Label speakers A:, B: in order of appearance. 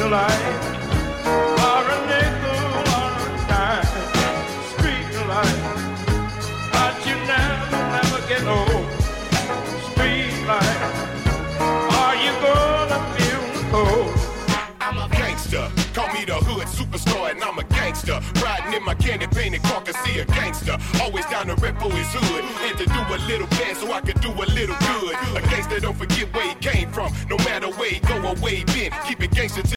A: light, or a nickel or a dime. Street light, but you never get old. Street light, are you gonna feel the cold?
B: I'm a gangster, call me the hood superstar, and I'm a gangster. Riding in my candy painted car can see a gangster. Always down to rep for his hood, and to do a little bad so I can do a little good. A gangster don't forget where he came from, no matter where he go or where he been. Keep it gangster.